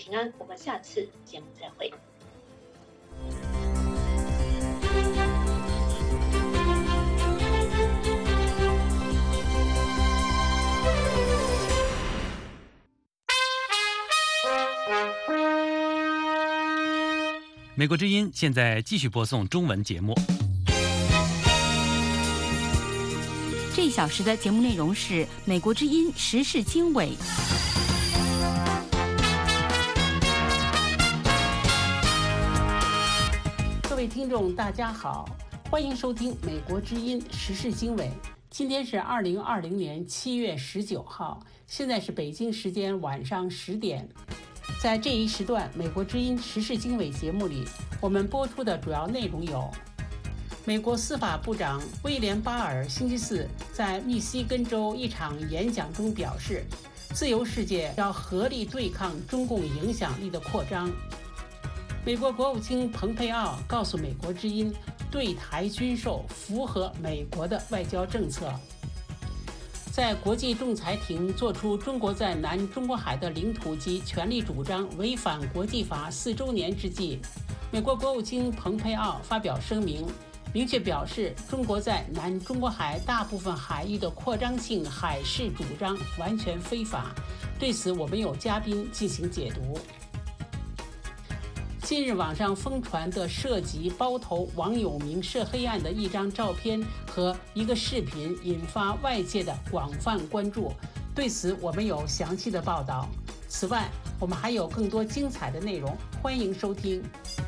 平安，我们下次节目再会。 美国之音现在继续播送中文节目。 这一小时的节目内容是美国之音时事经纬。 各位听众大家好，欢迎收听美国之音时事经纬。今天是2020年7月19号，现在是北京时间晚上10点。在这一时段美国之音时事经纬节目里，我们播出的主要内容有：美国司法部长威廉巴尔星期四在密西根州一场演讲中表示，自由世界要合力对抗中共影响力的扩张。美国国务卿蓬佩奥告诉美国之音，对台军售符合美国的外交政策。在国际仲裁庭作出中国在南中国海的领土及权利主张违反国际法4周年之际，美国国务卿蓬佩奥发表声明，明确表示中国在南中国海大部分海域的扩张性海事主张完全非法。对此，我们有嘉宾进行解读。近日网上疯传的涉及包头王友明涉黑案的一张照片和一个视频引发外界的广泛关注，对此我们有详细的报道。此外，我们还有更多精彩的内容，欢迎收听。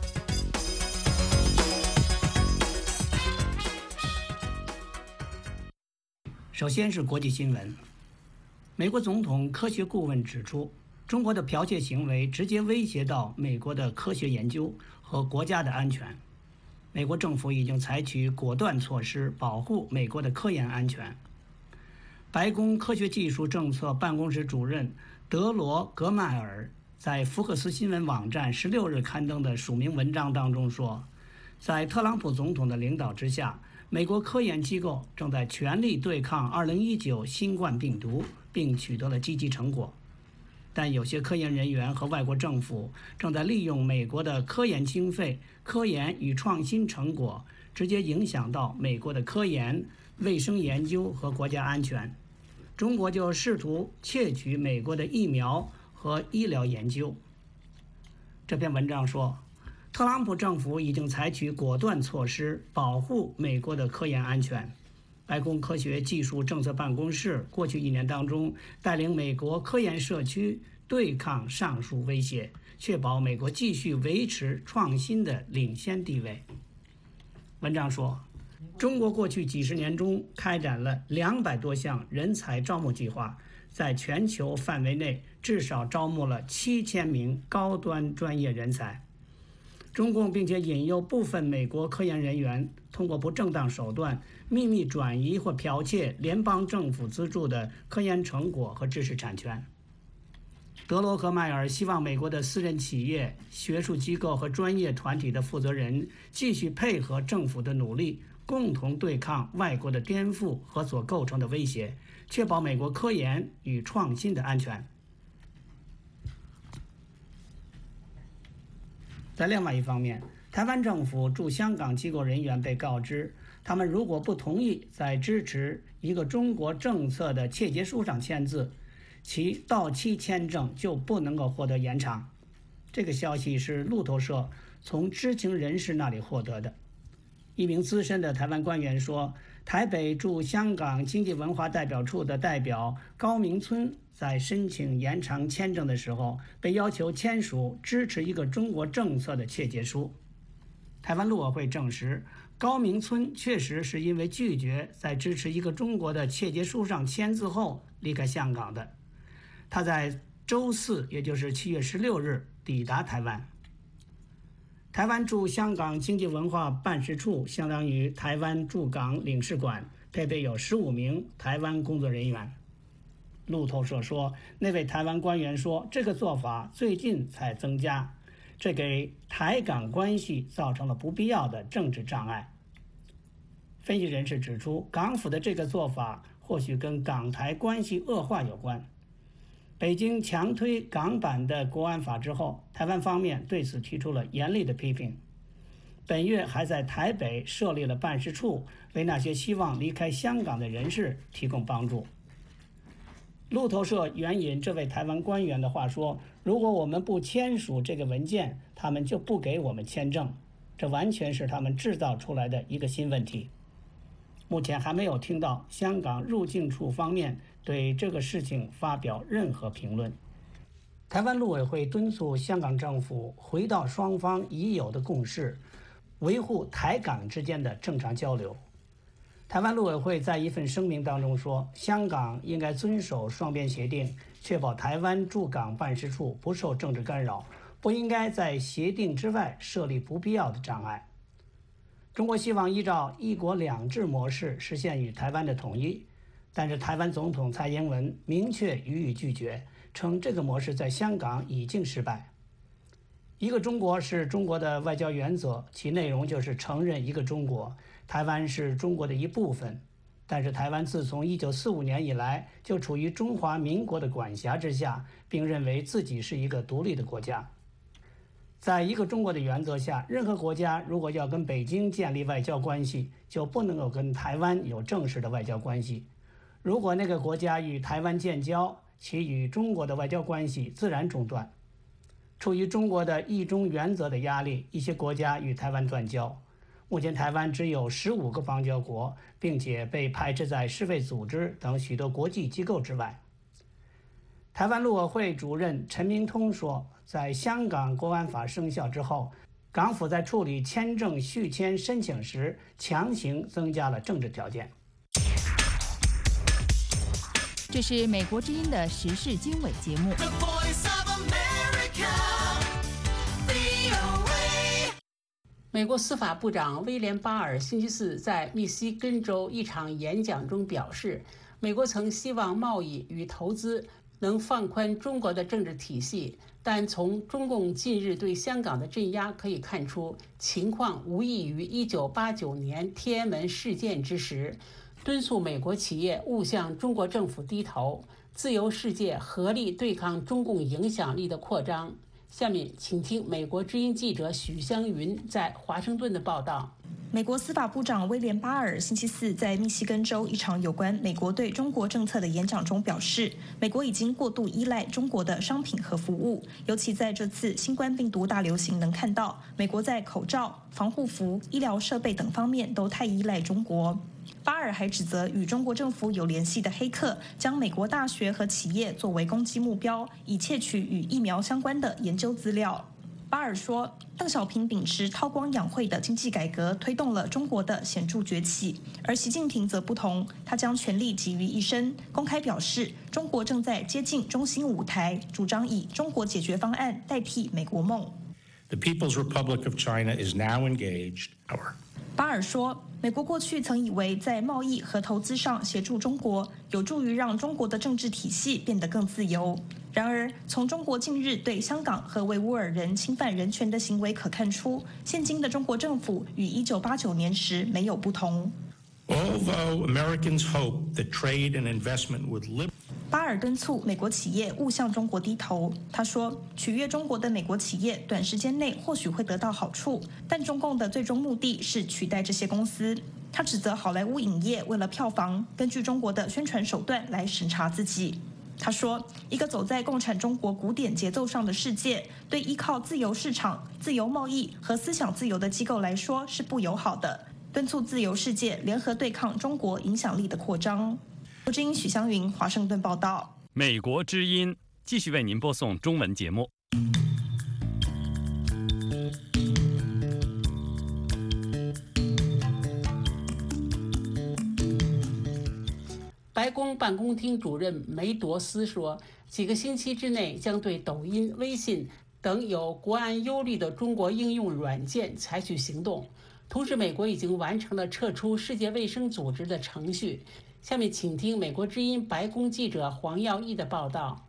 首先是国际新闻。美国总统科学顾问指出，中国的剽窃行为直接威胁到美国的科学研究和国家的安全。美国政府已经采取果断措施保护美国的科研安全。白宫科学技术政策办公室主任德罗·格迈尔在福克斯新闻网站16日刊登的署名文章当中说，在特朗普总统的领导之下，美国科研机构正在全力对抗2019新冠病毒，并取得了积极成果。但有些科研人员和外国政府正在利用美国的科研经费、科研与创新成果，直接影响到美国的科研、卫生研究和国家安全。中国就试图窃取美国的疫苗和医疗研究。这篇文章说，特朗普政府已经采取果断措施保护美国的科研安全。白宫科学技术政策办公室过去1年当中，带领美国科研社区对抗上述威胁，确保美国继续维持创新的领先地位。文章说，中国过去几十年中开展了200多项人才招募计划，在全球范围内至少招募了7000名高端专业人才。中共并且引诱部分美国科研人员通过不正当手段秘密转移或剽窃联邦政府资助的科研成果和知识产权。德罗·格迈尔希望美国的私人企业、学术机构和专业团体的负责人继续配合政府的努力，共同对抗外国的颠覆和所构成的威胁，确保美国科研与创新的安全。在另外一方面，台湾政府驻香港机构人员被告知，他们如果不同意在支持一个中国政策的切结书上签字，其到期签证就不能够获得延长。这个消息是路透社从知情人士那里获得的。一名资深的台湾官员说，台北驻香港经济文化代表处的代表高明村在申请延长签证的时候，被要求签署支持一个中国政策的切结书。台湾陆委会证实，高明村确实是因为拒绝在支持一个中国的切结书上签字后离开香港的。他在周四，也就是7月16日抵达台湾。台湾驻香港经济文化办事处相当于台湾驻港领事馆，配备有15名台湾工作人员。路透社说，那位台湾官员说，这个做法最近才增加，这给台港关系造成了不必要的政治障碍。分析人士指出，港府的这个做法或许跟港台关系恶化有关。 北京强推港版的国安法之后，台湾方面对此提出了严厉的批评。本月还在台北设立了办事处，为那些希望离开香港的人士提供帮助。路透社援引这位台湾官员的话说，如果我们不签署这个文件，他们就不给我们签证，这完全是他们制造出来的一个新问题。目前还没有听到香港入境处方面对这个事情发表任何评论。台湾陆委会敦促香港政府回到双方已有的共识，维护台港之间的正常交流。台湾陆委会在一份声明当中说，香港应该遵守双边协定，确保台湾驻港办事处不受政治干扰，不应该在协定之外设立不必要的障碍。中国希望依照一国两制模式实现与台湾的统一，但是台湾总统蔡英文明确予以拒绝，称这个模式在香港已经失败。一个中国是中国的外交原则，其内容就是承认一个中国，台湾是中国的一部分。但是台湾自从1945年以来就处于中华民国的管辖之下，并认为自己是一个独立的国家。在一个中国的原则下，任何国家如果要跟北京建立外交关系，就不能够跟台湾有正式的外交关系。如果那个国家与台湾建交，其与中国的外交关系自然中断。出于中国的一中原则的压力，一些国家与台湾断交。目前台湾只有15个邦交国，并且被排斥在世卫组织等许多国际机构之外。台湾陆委会主任陈明通说，在香港国安法生效之后，港府在处理签证续签申请时强行增加了政治条件。 这是美国之音的时事经纬节目。 美国司法部长威廉·巴尔星期四在密西根州一场演讲中表示，美国曾希望贸易与投资能放宽中国的政治体系，但从中共近日对香港的镇压可以看出，情况无异于1989年天安门事件之时，敦促美国企业勿向中国政府低头，自由世界合力对抗中共影响力的扩张。下面请听美国之音记者许湘云在华盛顿的报道。 美国司法部长威廉·巴尔星期四在密西根州一场有关美国对中国政策的演讲中表示，美国已经过度依赖中国的商品和服务，尤其在这次新冠病毒大流行能看到，美国在口罩、防护服、医疗设备等方面都太依赖中国。巴尔还指责与中国政府有联系的黑客将美国大学和企业作为攻击目标，以窃取与疫苗相关的研究资料。巴尔说，邓小平秉持韬光养晦的经济改革，推动了中国的显著崛起，而习近平则不同，他将全力集于一身，公开表示中国正在接近中心舞台，主张以中国解决方案代替美国梦。 The People's Republic of China is now engaged. 巴尔说，美国过去曾以为在贸易和投资上协助中国，有助于让中国的政治体系变得更自由。然而，从中国近日对香港和维吾尔人侵犯人权的行为可看出，现今的中国政府与1989年时没有不同。 Although Americans hope that trade and investment would live. 巴尔敦促美国企业勿向中国低头。他说，取悦中国的美国企业短时间内或许会得到好处，但中共的最终目的是取代这些公司。他指责好莱坞影业为了票房，根据中国的宣传手段来审查自己。他说，一个走在共产中国古典节奏上的世界，对依靠自由市场、自由贸易和思想自由的机构来说是不友好的，敦促自由世界联合对抗中国影响力的扩张。美国之音许湘云，华盛顿报道。 美国之音继续为您播送中文节目。 白宫办公厅主任梅多斯说，几个星期之内将对抖音、微信等有国安忧虑的中国应用软件采取行动。同时，美国已经完成了撤出世界卫生组织的程序。下面请听美国之音白宫记者黄耀义的报道。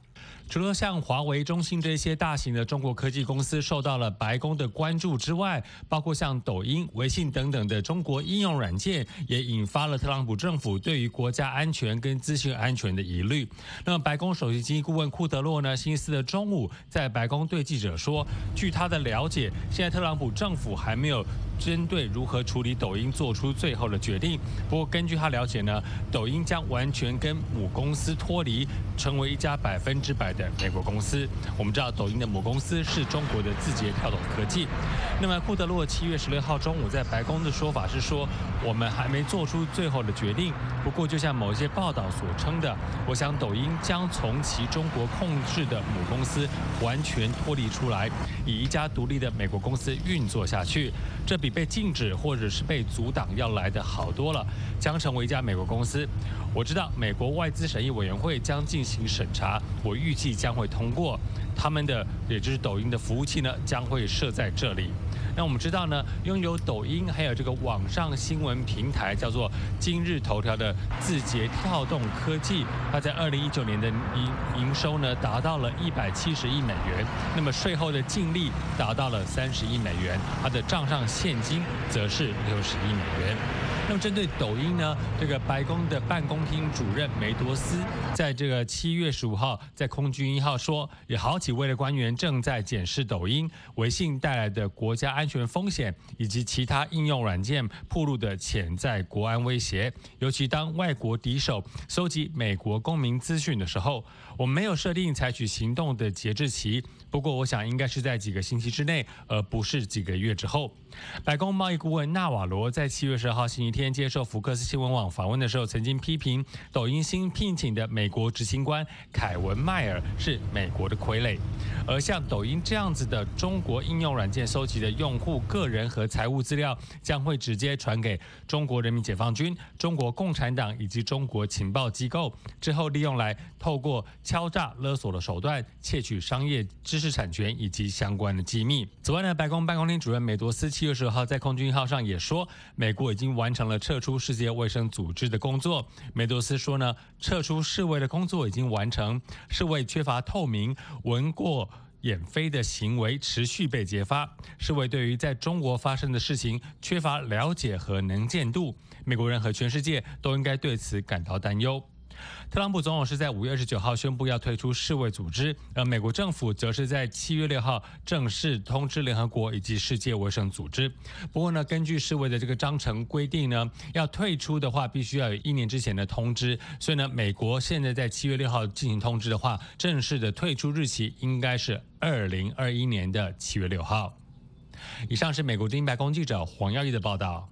除了像华为、中兴这些大型的中国科技公司受到了白宫的关注之外，包括像抖音、微信等等的中国应用软件，也引发了特朗普政府对于国家安全跟资讯安全的疑虑。那么，白宫首席经济顾问库德洛呢，星期四的中午在白宫对记者说，据他的了解，现在特朗普政府还没有针对如何处理抖音做出最后的决定。不过，根据他了解呢，抖音将完全跟母公司脱离，成为一家100%的美国公司。我们知道，抖音的母公司是中国的字节跳动科技。那么，库德洛7月16号中午在白宫的说法是说，我们还没做出最后的决定。不过，就像某些报道所称的，我想抖音将从其中国控制的母公司完全脱离出来，以一家独立的美国公司运作下去。这比被禁止或者是被阻挡要来得好多了，将成为一家美国公司。我知道美国外资审议委员会将进行审查，我预计将会通过。他们的也就是抖音的服务器呢，将会设在这里。那我们知道呢，拥有抖音还有这个网上新闻平台叫做今日头条的字节跳动科技，它在2019年的营收呢达到了170亿美元，那么税后的净利达到了30亿美元，它的账上现金则是60亿美元。那么针对抖音呢，这个白宫的办公厅主任梅多斯在这个7月15号在空军1号说，有好几位的官员正在检视抖音、微信带来的国家安全风险，以及其他应用软件暴露的潜在国安威胁。尤其当外国敌手收集美国公民资讯的时候，我们没有设定采取行动的节制期，不过我想应该是在几个星期之内，而不是几个月之后。白宫贸易顾问纳瓦罗在7月10号星期天接受福克斯新闻网访问的时候，曾经批评抖音新聘请的美国执行官凯文迈尔是美国的傀儡，而像抖音这样子的中国应用软件收集的用户个人和财务资料，将会直接传给中国人民解放军、中国共产党以及中国情报机构，之后利用来透过敲诈勒索的手段窃取商业知识产权以及相关的机密。此外呢，白宫办公厅主任梅多斯7月10号在空军1号上也说，美国已经完成了撤出世界卫生组织的工作。梅多斯说呢，撤出世卫的工作已经完成，世卫缺乏透明、闻过眼飞的行为持续被揭发，世卫对于在中国发生的事情缺乏了解和能见度，美国人和全世界都应该对此感到担忧。特朗普总统是在5月29号宣布要退出世卫组织，而美国政府则是在7月6号正式通知联合国以及世界卫生组织。不过呢，根据世卫的这个章程规定呢，要退出的话，必须要有1年之前的通知。所以呢，美国现在在7月6号进行通知的话，正式的退出日期应该是2021年的7月6号。以上是美国之音白宫记者黄耀义的报道。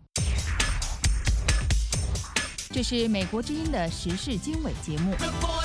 这是美国之音的时事经纬节目。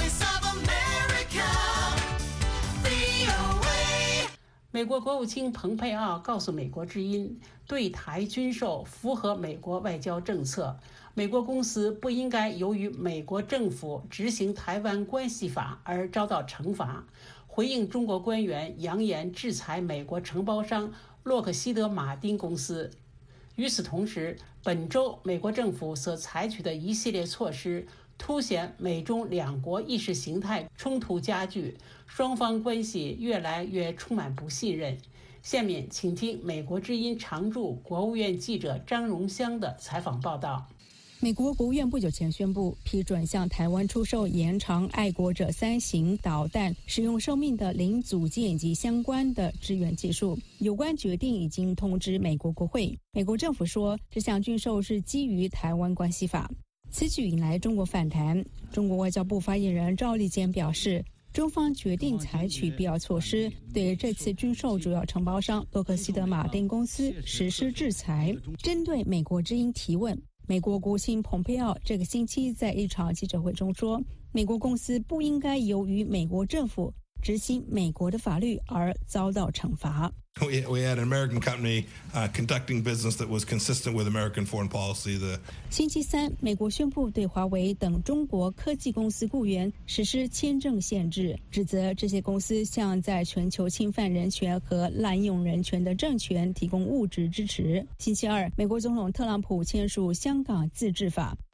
美国国务卿蓬佩奥告诉美国之音，对台军售符合美国外交政策，美国公司不应该由于美国政府执行台湾关系法而遭到惩罚。回应中国官员扬言制裁美国承包商洛克希德马丁公司。与此同时，本周美国政府所采取的一系列措施，凸显美中两国意识形态冲突加剧，双方关系越来越充满不信任。下面请听美国之音常驻国务院记者张荣香的采访报道。 美国国务院不久前宣布批准向台湾出售延长爱国者3型导弹使用寿命的零组件以及相关的支援技术。有关决定已经通知美国国会。美国政府说，这项军售是基于台湾关系法。此举引来中国反弹。中国外交部发言人赵立坚表示，中方决定采取必要措施，对这次军售主要承包商洛克希德马丁公司实施制裁。针对美国之音提问，美国国务卿蓬佩奥这个星期在一场记者会中说，美国公司不应该由于美国政府执行美国的法律而遭到惩罚。 We had an American company conducting business that was consistent with American foreign policy. 星期三，美国宣布对华为等中国科技公司雇员实施签证限制，指责这些公司向在全球侵犯人权和滥用人权的政权提供物质支持。星期二，美国总统特朗普签署香港自治法，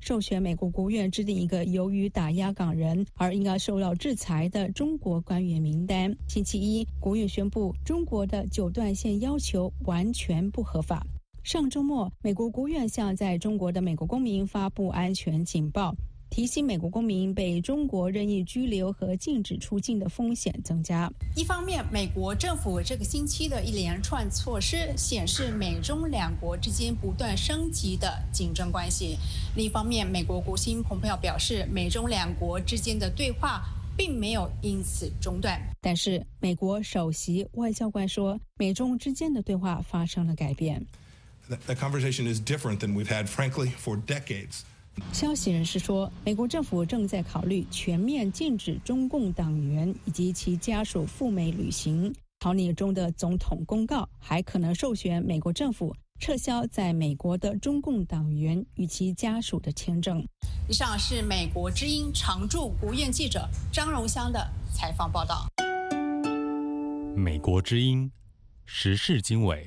授权美国国务院制定一个由于打压港人而应该受到制裁的中国官员名单。星期一，国务院宣布中国的9段线要求完全不合法。上周末，美国国务院向在中国的美国公民发布安全警报，提醒美国公民被中国任意拘留和禁止出境的风险增加。 一方面，美国政府这个星期的一连串措施显示美中两国之间不断升级的竞争关系；另一方面，美国国务卿蓬佩奥表示，美中两国之间的对话并没有因此中断。 但是，美国首席外交官说，美中之间的对话发生了改变。 That conversation is different than we've had, frankly, for decades. 消息人士说，美国政府正在考虑全面禁止中共党员以及其家属赴美旅行。逃匿中的总统公告还可能授权美国政府撤销在美国的中共党员与其家属的签证。 以上是美国之音常驻国务院记者张荣香的采访报道。 美国之音时事经纬。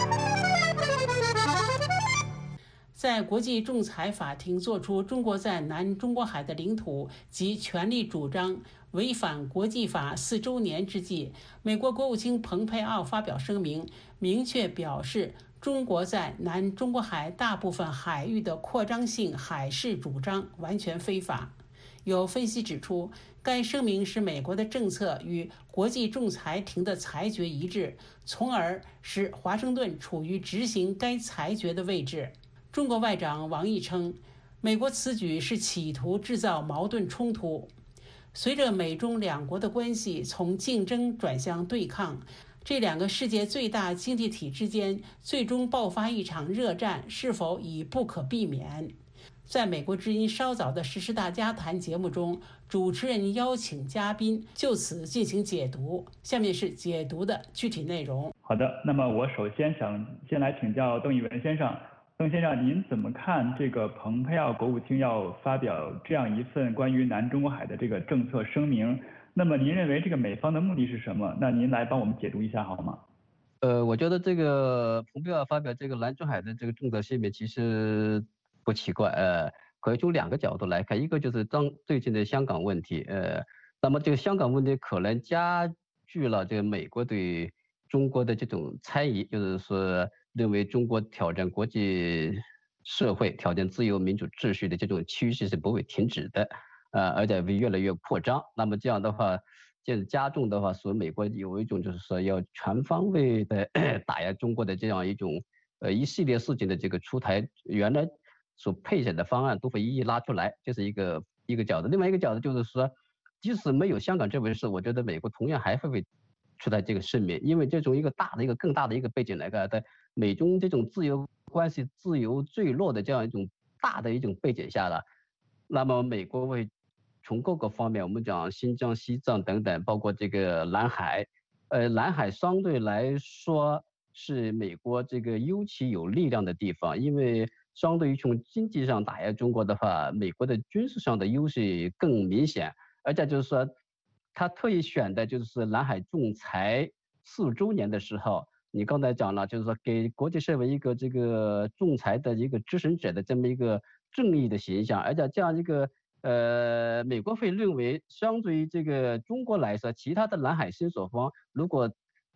在国际仲裁法庭作出中国在南中国海的领土及权利主张违反国际法4周年之际，美国国务卿蓬佩奥发表声明，明确表示中国在南中国海大部分海域的扩张性海事主张完全非法。有分析指出，该声明使美国的政策与国际仲裁庭的裁决一致，从而使华盛顿处于执行该裁决的位置。中国外长王毅称，美国此举是企图制造矛盾冲突。随着美中两国的关系从竞争转向对抗，这两个世界最大经济体之间最终爆发一场热战是否已不可避免？在美国之音稍早的时事大家谈节目中，主持人邀请嘉宾就此进行解读。下面是解读的具体内容。 好的，那么我首先想先来请教邓一文先生。邓先生，您怎么看这个蓬佩奥国务卿要发表这样一份关于南中国海的这个政策声明？那么您认为这个美方的目的是什么？那您来帮我们解读一下好吗？ 我觉得这个蓬佩奥发表这个南中海的这个政策声明其实不奇怪，可以从2个角度来看，一个就是最近的香港问题，那么这个香港问题可能加剧了这个美国对中国的这种猜疑，就是说认为中国挑战国际社会、挑战自由民主秩序的这种趋势是不会停止的，而且会越来越扩张。那么这样的话，这加重的话，所以美国有一种就是说要全方位的打压中国的这样一种一系列事情的这个出台，原来所配选的方案都会一一拉出来，这是一个角度。另外一个角度就是说，即使没有香港这回事，我觉得美国同样还会出台这个声明，因为这种更大的一个背景来看，在美中这种自由关系自由坠落的这样一种大的一种背景下了，那么美国会从各个方面，我们讲新疆、西藏等等，包括这个南海，南海相对来说是美国这个尤其有力量的地方，因为相对于从经济上打压中国的话，美国的军事上的优势更明显，而且就是说，他特意选的就是南海仲裁4周年的时候，你刚才讲了，就是说给国际社会一个这个仲裁的一个支持者的这么一个正义的形象，而且这样一个美国会认为，相对于这个中国来说，其他的南海申索方如果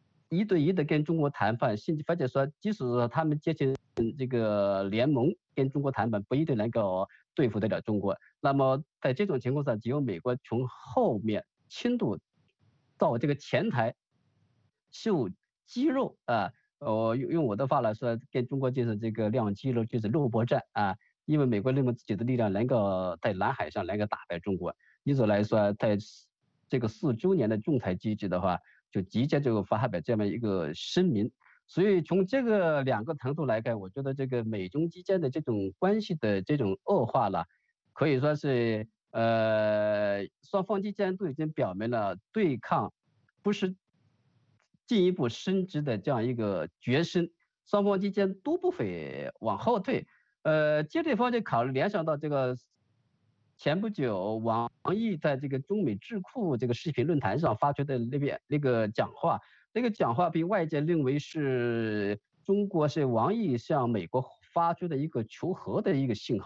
1对1的跟中国谈判，甚至或者说即使说他们结成这个联盟跟中国谈判，不一定能够对付得了中国。那么在这种情况下，只有美国从后面轻度到这个前台秀肌肉啊，用我的话来说，跟中国就是这个亮肌肉，就是肉搏战啊。因为美国认为自己的力量能够在南海上能够打败中国，因此来说，在这个4周年的仲裁机制的话，就直接就发表这么一个声明。所以从这个2个程度来看，我觉得这个美中之间的这种关系的这种恶化了，可以说是双方之间都已经表明了对抗不是进一步升级的这样一个决心，双方之间都不会往后退。接着方就联想到这个前不久王毅在这个中美智库这个视频论坛上发出的那个讲话，那个讲话被外界认为是中国是王毅向美国发出的一个求和的一个信号。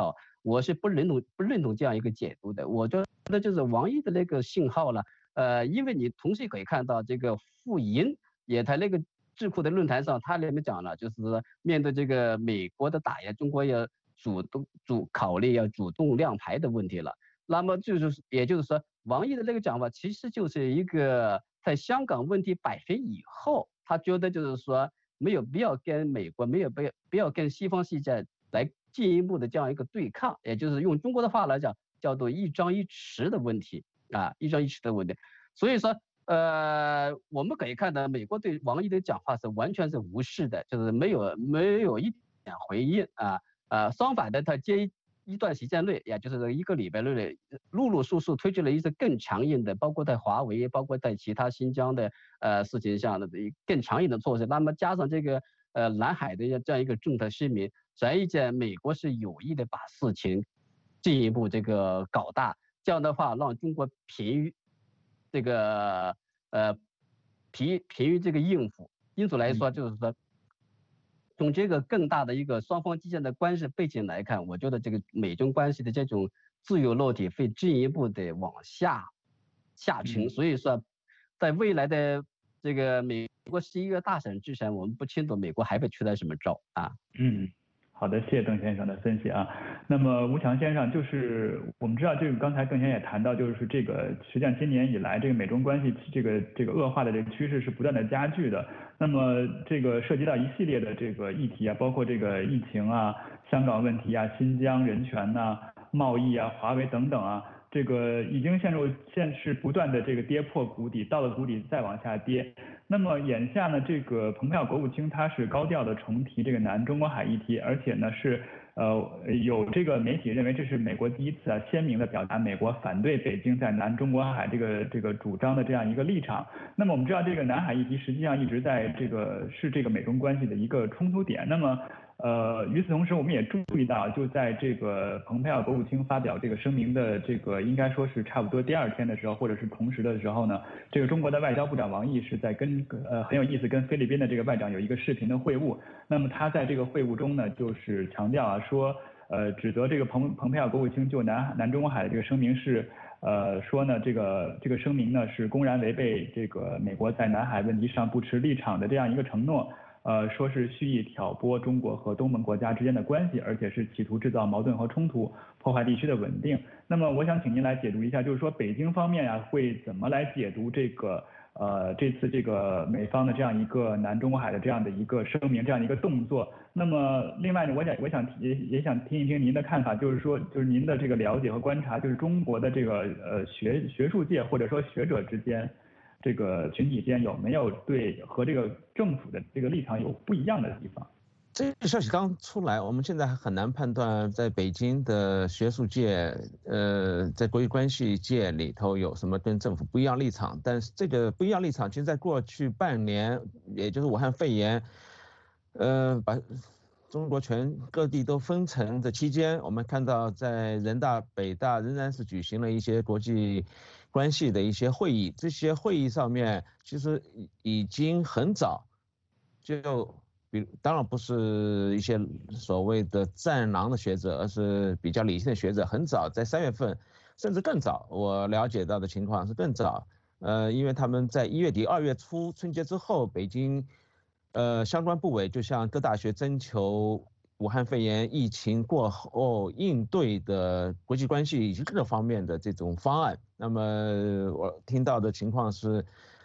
我是不认同这样一个解读的。我觉得就是王毅的那个信号呢，因为你同时可以看到这个傅莹也在那个智库的论坛上，他里面讲了，就是面对这个美国的打压，中国要考虑要主动亮牌的问题了。那么也就是说，王毅的那个讲法其实就是一个在香港问题摆平以后，他觉得就是说没有必要跟美国，没有必要跟西方世界来进一步的这样一个对抗，也就是用中国的话来讲，叫做一张一弛的问题啊，一张一弛的问题。所以说，我们可以看到美国对王毅的讲话是完全是无视的，就是没有一点回应啊。相反的，他接一段时间内，也就是1个礼拜内，陆陆续续推出了一些更强硬的，包括在华为，包括在其他新疆的事情上的更强硬的措施。那么加上这个南海的这样一个政策声明，显而见美国是有意的把事情进一步这个搞大，这样的话让中国疲于这个疲于这个应付。因此来说，就是说。从这个更大的一个双方之间的关系背景来看，我觉得这个美中关系的这种自由落体会进一步的往下沉。所以说，在未来的这个美国11月大选之前，我们不清楚美国还会出来什么招啊。 好的，谢谢邓先生的分析啊。那么吴强先生，就是我们知道，这个刚才邓先生也谈到，就是这个实际上今年以来，这个美中关系这个恶化的这个趋势是不断的加剧的。那么这个涉及到一系列的这个议题啊，包括这个疫情啊、香港问题啊、新疆人权呐、贸易啊、华为等等啊，这个已经现是不断的这个跌破谷底，到了谷底再往下跌。那么眼下呢，这个蓬佩奥国务卿他是高调的重提这个南中国海议题，而且呢是有这个媒体认为这是美国第一次鲜明的表达美国反对北京在南中国海这个主张的这样一个立场。那么我们知道这个南海议题实际上一直在这个美中关系的一个冲突点。那么与此同时，我们也注意到，就在这个蓬佩奥国务卿发表这个声明的这个应该说是差不多第2天的时候，或者是同时的时候呢，这个中国的外交部长王毅是在很有意思，跟菲律宾的这个外长有一个视频的会晤。那么他在这个会晤中呢，就是强调啊，说指责这个蓬佩奥国务卿就南中国海的这个声明是说呢这个声明呢是公然违背这个美国在南海问题上不持立场的这样一个承诺。说是蓄意挑拨中国和东盟国家之间的关系，而且是企图制造矛盾和冲突，破坏地区的稳定。那么我想请您来解读一下，就是说北京方面会怎么来解读这次这个美方的这样一个南中国海的这样的一个声明，这样的一个动作。那么另外呢，我想也想听一听您的看法，就是说就是您的这个了解和观察，就是中国的这个学术界或者说学者之间。这个群体间有没有和这个政府的这个立场有不一样的地方？ 这个消息刚出来，我们现在还很难判断在北京的学术界，在国际关系界里头有什么跟政府不一样立场。但是这个不一样立场，其实在过去半年，也就是武汉肺炎，把中国全各地都封城的期间，我们看到在人大、北大仍然是举行了一些国际关系的一些会议，这些会议上面其实已经很早就，当然不是一些所谓的战狼的学者，而是比较理性的学者，很早在3月份，甚至更早，我了解到的情况是更早，因为他们在1月底2月初春节之后，北京相关部委就向各大学征求武汉肺炎疫情过后应对的国际关系以及各个方面的这种方案。那么我听到的情况是，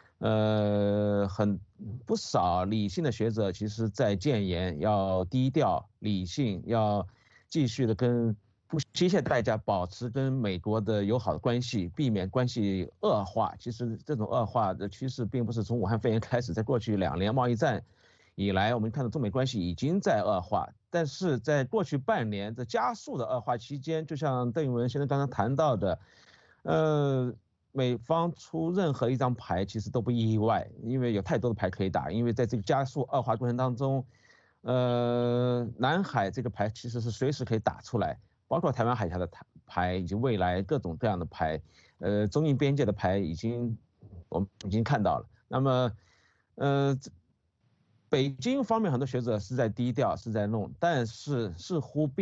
不少理性的学者其实在建言要低调、理性，要继续的不惜一切代价保持跟美国的友好的关系，避免关系恶化。其实这种恶化的趋势并不是从武汉肺炎开始，在过去2年贸易战以来，我们看到中美关系已经在恶化，但是在过去半年这加速的恶化期间，就像邓玉文先生刚刚谈到的，美方出任何一张牌其实都不意外，因为有太多的牌可以打，因为在这个加速恶化过程当中，南海这个牌其实是随时可以打出来，包括台湾海峡的牌以及未来各种各样的牌，中印边界的牌我们已经看到了。那么，北京方面很多学者是在低调，是在弄，但是似乎并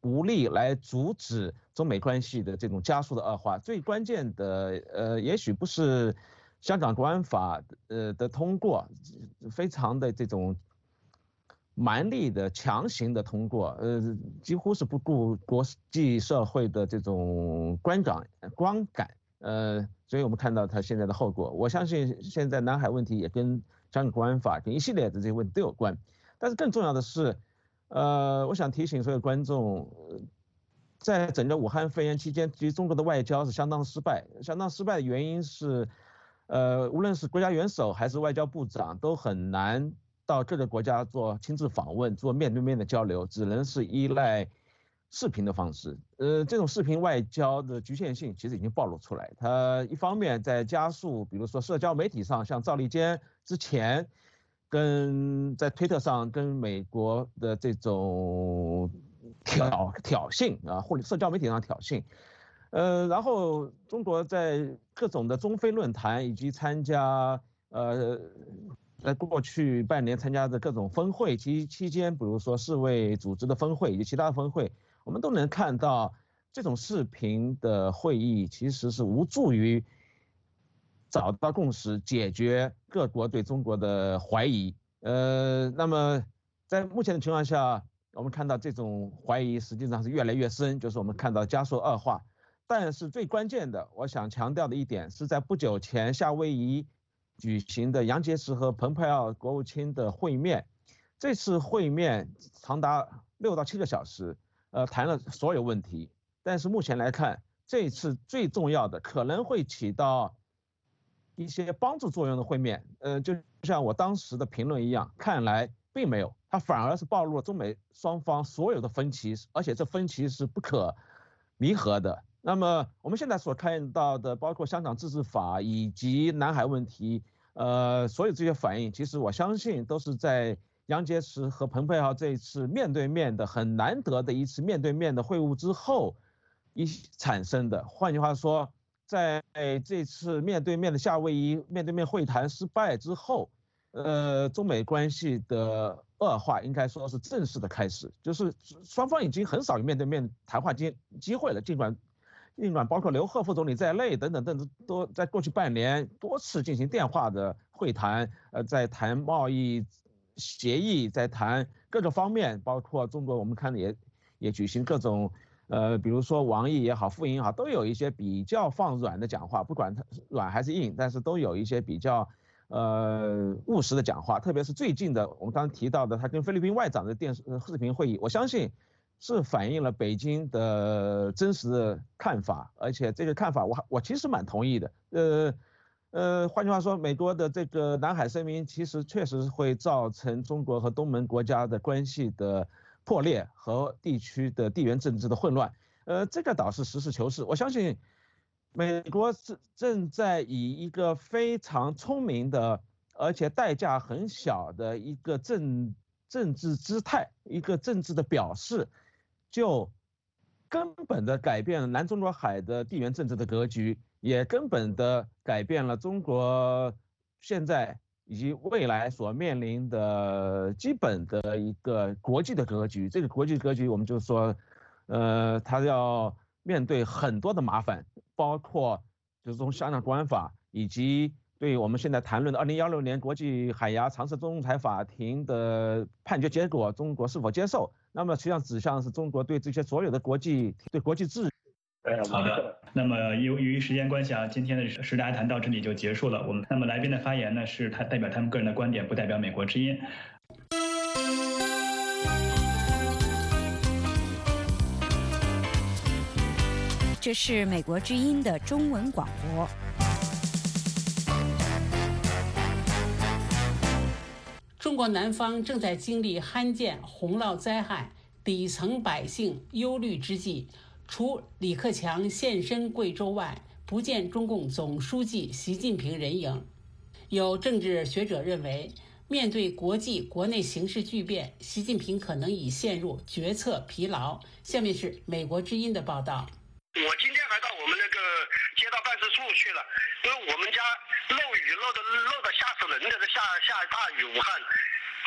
无力来阻止中美关系的这种加速的恶化。最关键的也许不是香港国安法的通过，非常的这种蛮力的强行的通过，几乎是不顾国际社会的这种观感，所以我们看到它现在的后果。我相信现在南海问题也跟香港国安法跟一系列的这些问题都有关，但是更重要的是，我想提醒所有观众，在整个武汉肺炎期间，其实中国的外交是相当失败。相当失败的原因是，无论是国家元首还是外交部长，都很难到各个国家做亲自访问、做面对面的交流，只能是依赖视频的方式。这种视频外交的局限性其实已经暴露出来。它一方面在加速，比如说社交媒体上，像赵立坚之前在推特上跟美国的这种挑衅啊，或者社交媒体上挑衅，然后中国在各种的中非论坛以及参加在过去半年参加的各种峰会期间，比如说世卫组织的峰会以及其他的峰会，我们都能看到这种视频的会议其实是无助于找到共识，解决各国对中国的怀疑。那么在目前的情况下，我们看到这种怀疑实际上是越来越深，就是我们看到加速恶化。但是最关键的，我想强调的一点是在不久前夏威夷举行的杨洁篪和蓬佩奥国务卿的会面。这次会面长达6到7个小时，谈了所有问题。但是目前来看，这次最重要的可能会起到一些帮助作用的会面，就像我当时的评论一样，看来并没有，它反而是暴露了中美双方所有的分歧，而且这分歧是不可弥合的。那么我们现在所看到的，包括香港自治法以及南海问题，所有这些反应，其实我相信都是在杨洁篪和蓬佩奥这一次面对面的很难得的一次面对面的会晤之后产生的。换句话说，在这次面对面的夏威夷面对面会谈失败之后，中美关系的恶化应该说是正式的开始，就是双方已经很少有面对面谈话机会了，尽管包括刘鹤副总理在内等等都在过去半年多次进行电话的会谈，在谈贸易协议，在谈各个方面，包括中国我们看也举行各种比如说王毅也好，傅莹也好，都有一些比较放软的讲话，不管它软还是硬，但是都有一些比较务实的讲话。特别是最近的我们刚刚提到的他跟菲律宾外长的视频会议，我相信是反映了北京的真实的看法，而且这个看法我其实蛮同意的。换句话说，美国的这个南海声明其实确实会造成中国和东盟国家的关系的破裂和地区的地缘政治的混乱。这个倒是实事求是。我相信美国正在以一个非常聪明的，而且代价很小的一个政治姿态，一个政治的表示，就根本的改变了南中国海的地缘政治的格局，也根本的改变了中国现在以及未来所面临的基本的一个国际的格局。这个国际格局，我们就说，它要面对很多的麻烦，包括就是从香港国安法以及对我们现在谈论的2016年国际海牙常设仲裁法庭的判决结果，中国是否接受？那么实际上指向是中国对这些所有的国际秩序。 好的，那么由于时间关系啊，今天的时大谈到这里就结束了。那么来宾的发言呢，是他代表他们个人的观点，不代表美国之音。 这是美国之音的中文广播。 中国南方正在经历罕见洪涝灾害，底层百姓忧虑之际，除李克强现身贵州外，不见中共总书记习近平人影。有政治学者认为，面对国际国内形势巨变，习近平可能已陷入决策疲劳。下面是美国之音的报道。 我今天还到我们那个街道办事处去了，因为我们家漏雨漏的吓死人的，下大雨，武汉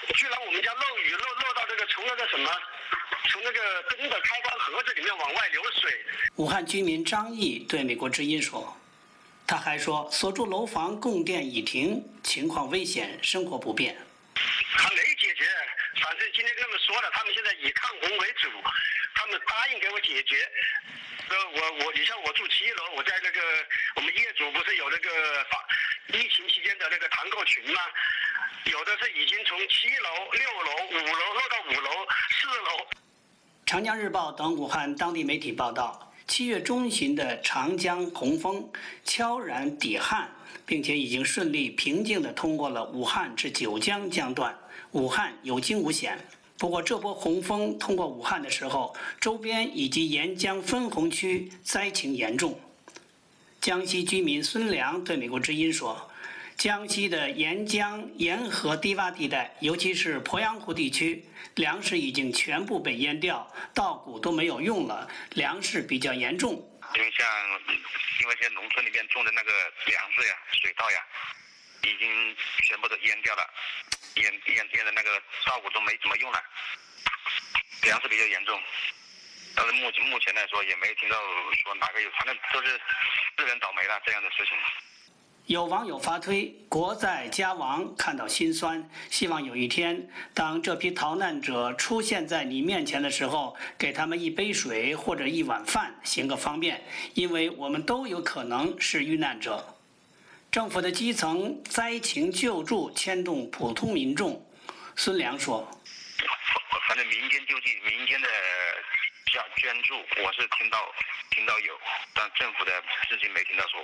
居然我们家漏雨漏到这个从那个灯的开关盒子里面往外流水。 武汉居民张毅对美国之音说，他还说所住楼房供电已停，情况危险，生活不便。 还没解决，反正今天跟他们说了，他们现在以抗洪为主，他们答应给我解决。你像我住7楼，我在那个我们业主不是有那个疫情期间的那个团购群吗？有的是已经从7楼、6楼、5楼漏到5楼、4楼。 长江日报等武汉当地媒体报道，7月中旬的长江洪峰悄然抵汉，并且已经顺利平静地通过了武汉至九江江段，武汉有惊无险。不过这波洪峰通过武汉的时候，周边以及沿江分洪区灾情严重。江西居民孙良对美国之音说，江西的沿江沿河低洼地带，尤其是鄱阳湖地区，粮食已经全部被淹掉，稻谷都没有用了，粮食比较严重。 因为现在农村里面种的那个粮食呀、水稻呀，已经全部都淹掉了，淹的那个稻谷都没怎么用了，粮食比较严重。但是目前来说也没听到说哪个有，反正都是自认倒霉了这样的事情。 有网友发推，国在家亡，看到心酸，希望有一天，当这批逃难者出现在你面前的时候，给他们一杯水或者一碗饭，行个方便，因为我们都有可能是遇难者。政府的基层灾情救助牵动普通民众，孙良说：“ 反正民间救济、民间的捐助，我是听到有，但政府的资金没听到过。”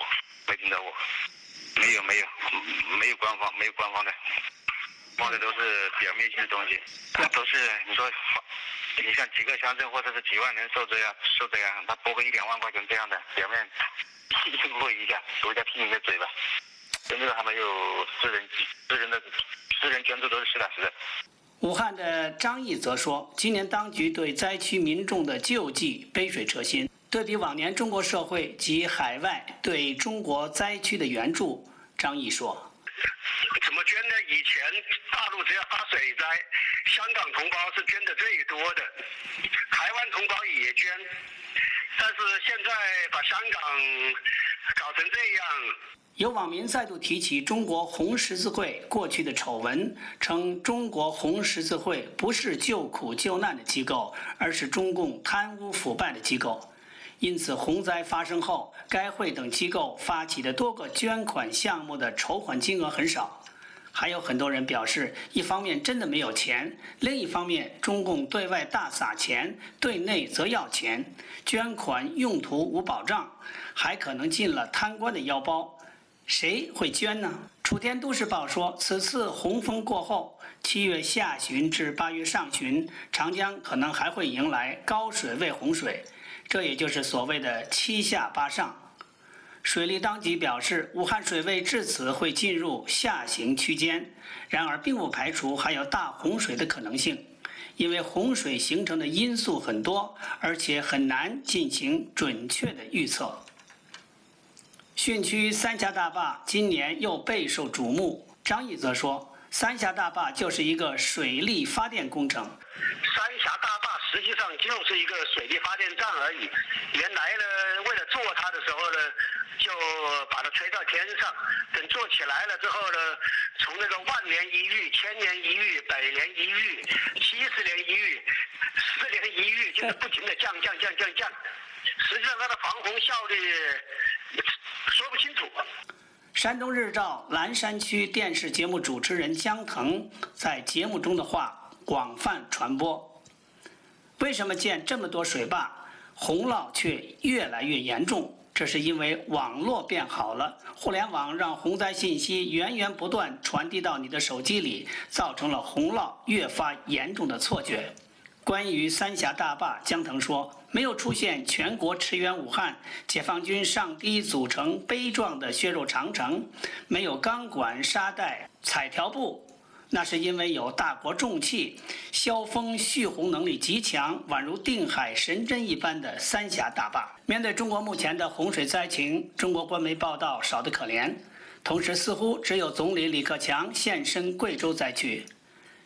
没有官方的，放的都是表面性的东西，都是你说，你像几个乡镇或者是几万人受这样，他拨个1-2万块钱这样的，表面应付一下，堵一下屁民的嘴吧。真正还没有私人捐助都是实打实的。 武汉的张毅则说，今年当局对灾区民众的救济杯水车薪。对比往年中国社会及海外对中国灾区的援助，张毅说：“ 怎么捐呢？以前大陆只要发水灾，香港同胞是捐的最多的，台湾同胞也捐，但是现在把香港搞成这样。” 有网民再度提起中国红十字会过去的丑闻，称中国红十字会不是救苦救难的机构，而是中共贪污腐败的机构。因此，洪灾发生后，该会等机构发起的多个捐款项目的筹款金额很少。还有很多人表示，一方面真的没有钱，另一方面中共对外大撒钱，对内则要钱，捐款用途无保障，还可能进了贪官的腰包。谁会捐呢？楚天都市报说，此次洪峰过后，7月下旬至8月上旬，长江可能还会迎来高水位洪水。这也就是所谓的7下8上。水利当局表示，武汉水位至此会进入下行区间，然而并不排除还有大洪水的可能性，因为洪水形成的因素很多，而且很难进行准确的预测。汛区三峡大坝今年又备受瞩目，张毅则说，三峡大坝就是一个水力发电工程。 三峡大坝实际上就是一个水力发电站而已。原来呢，为了做它的时候呢，就把它吹到天上。等做起来了之后呢，从那个万年一遇、1000年一遇、100年一遇、70年一遇、10年一遇，就是不停的降。实际上它的防洪效率说不清楚。 山东日照蓝山区电视节目主持人姜腾在节目中的话广泛传播。为什么建这么多水坝，洪涝却越来越严重？这是因为网络变好了，互联网让洪灾信息源源不断传递到你的手机里，造成了洪涝越发严重的错觉。关于三峡大坝，姜腾说，没有出现全国驰援武汉，解放军上堤组成悲壮的血肉长城，没有钢管、沙袋、彩条布，那是因为有大国重器、消峰蓄洪能力极强、宛如定海神针一般的三峡大坝。面对中国目前的洪水灾情，中国官媒报道少得可怜，同时似乎只有总理李克强现身贵州灾区。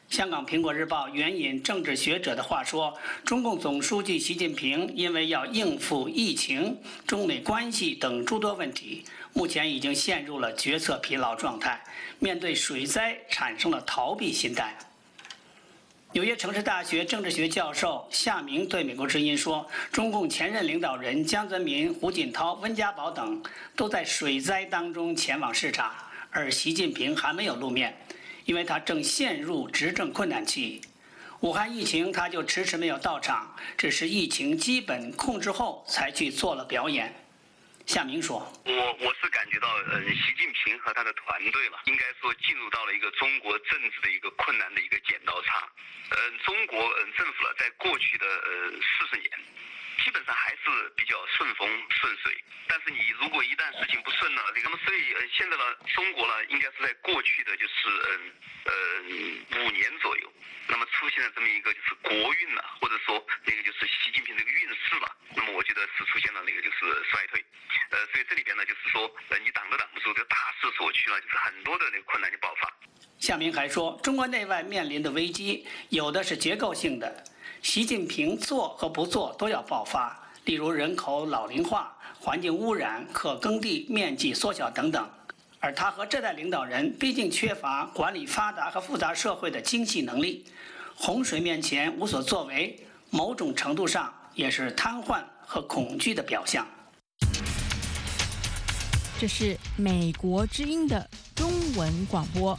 香港《苹果日报》援引政治学者的话说，中共总书记习近平因为要应付疫情、中美关系等诸多问题，目前已经陷入了决策疲劳状态，面对水灾产生了逃避心态。纽约城市大学政治学教授夏明对美国之音说，中共前任领导人江泽民、胡锦涛、温家宝等都在水灾当中前往视察，而习近平还没有露面，因为他正陷入执政困难期。武汉疫情他就迟迟没有到场，只是疫情基本控制后才去做了表演。夏明说， 我是感觉到习近平和他的团队了，应该说进入到了一个中国政治的一个困难的一个剪刀差。中国政府了，在过去的40年基本上还是比较顺风顺水，但是你如果一旦事情不顺了，那么所以现在呢，中国呢应该是在过去的就是5年左右，那么出现了这么一个就是国运了，或者说那个就是习近平这个运势了，那么我觉得是出现了那个就是衰退。所以这里边呢就是说你挡都挡不住，这个大势所趋呢，就是很多的那个困难就爆发。 夏明还说，中国内外面临的危机有的是结构性的，习近平做和不做都要爆发，例如人口老龄化、环境污染、可耕地面积缩小等等。而他和这代领导人毕竟缺乏管理发达和复杂社会的精细能力，洪水面前无所作为，某种程度上也是瘫痪和恐惧的表象。 这是美国之音的中文广播。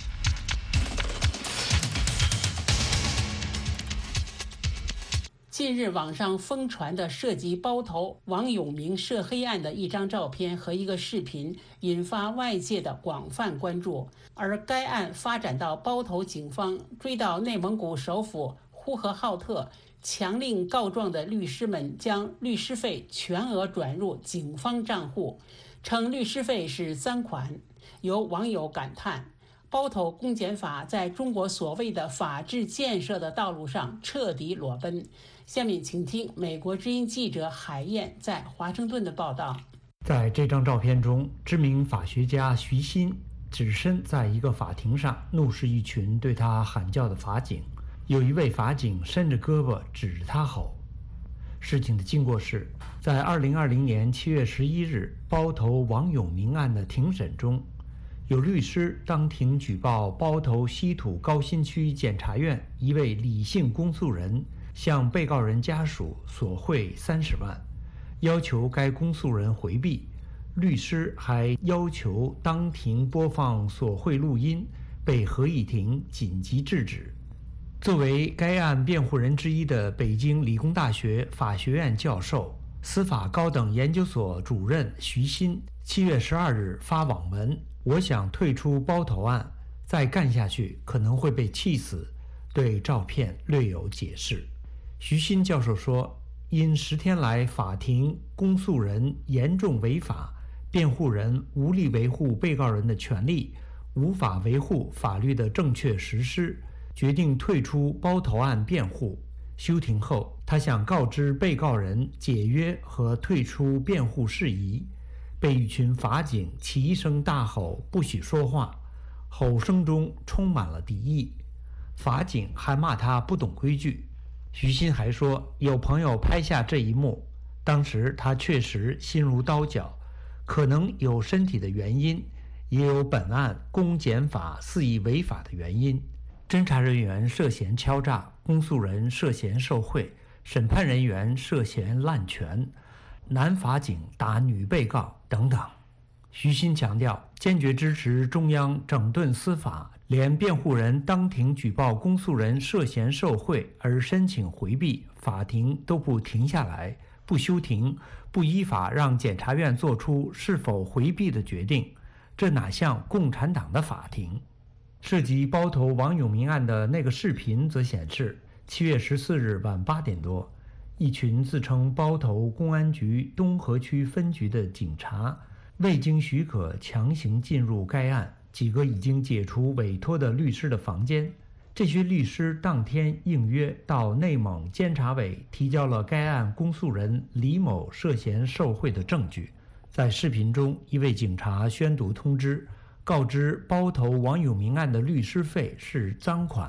近日网上疯传的涉及包头王永明涉黑案的一张照片和一个视频，引发外界的广泛关注。而该案发展到包头警方追到内蒙古首府呼和浩特，强令告状的律师们将律师费全额转入警方账户，称律师费是赃款。有网友感叹，包头公检法在中国所谓的法治建设的道路上彻底裸奔。下面请听美国之音记者海燕在华盛顿的报道。 在这张照片中，知名法学家徐新只身在一个法庭上，怒视一群对他喊叫的法警。有一位法警伸着胳膊指着他吼。事情的经过是，在2020年7月11日包头王永明案的庭审中，有律师当庭举报包头西土高新区检察院一位李姓公诉人向被告人家属索贿30万，要求该公诉人回避。律师还要求当庭播放索贿录音，被合议庭紧急制止。作为该案辩护人之一的北京理工大学法学院教授、司法高等研究所主任徐新7月12日发网文，我想退出包头案，再干下去可能会被气死，对照片略有解释。徐新教授说，因10天来法庭公诉人严重违法，辩护人无力维护被告人的权利，无法维护法律的正确实施，决定退出包头案辩护。休庭后，他想告知被告人解约和退出辩护事宜，被一群法警齐声大吼不许说话，吼声中充满了敌意。法警还骂他不懂规矩。徐新还说，有朋友拍下这一幕，当时他确实心如刀绞，可能有身体的原因，也有本案公检法肆意违法的原因。侦查人员涉嫌敲诈，公诉人涉嫌受贿，审判人员涉嫌滥权，男法警打女被告等等。徐新强调，坚决支持中央整顿司法，连辩护人当庭举报公诉人涉嫌受贿而申请回避，法庭都不停下来，不休庭，不依法让检察院做出是否回避的决定，这哪像共产党的法庭？涉及包头王永明案的那个视频则显示，7月14日晚8点多，一群自称包头公安局东河区分局的警察未经许可强行进入该案几个已经解除委托的律师的房间。这些律师当天应约到内蒙监察委提交了该案公诉人李某涉嫌受贿的证据。在视频中，一位警察宣读通知，告知包头王永明案的律师费是赃款，